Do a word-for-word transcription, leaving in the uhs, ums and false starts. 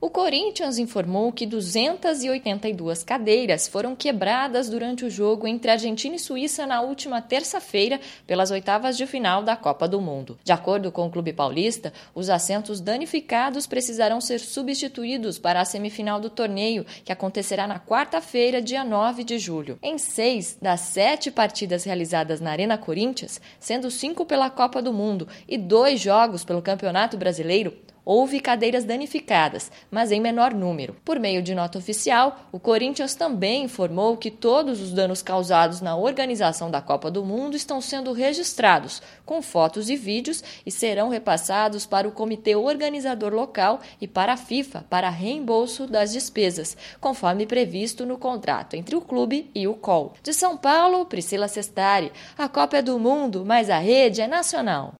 O Corinthians informou que duzentas e oitenta e duas cadeiras foram quebradas durante o jogo entre Argentina e Suíça na última terça-feira pelas oitavas de final da Copa do Mundo. De acordo com o Clube Paulista, os assentos danificados precisarão ser substituídos para a semifinal do torneio, que acontecerá na quarta-feira, dia nove de julho. Em seis das sete partidas realizadas na Arena Corinthians, sendo cinco pela Copa do Mundo e dois jogos pelo Campeonato Brasileiro, houve cadeiras danificadas, mas em menor número. Por meio de nota oficial, o Corinthians também informou que todos os danos causados na organização da Copa do Mundo estão sendo registrados, com fotos e vídeos, e serão repassados para o comitê organizador local e para a FIFA para reembolso das despesas, conforme previsto no contrato entre o clube e o C O L. De São Paulo, Priscila Sestari. A Copa é do Mundo, mas a rede é nacional.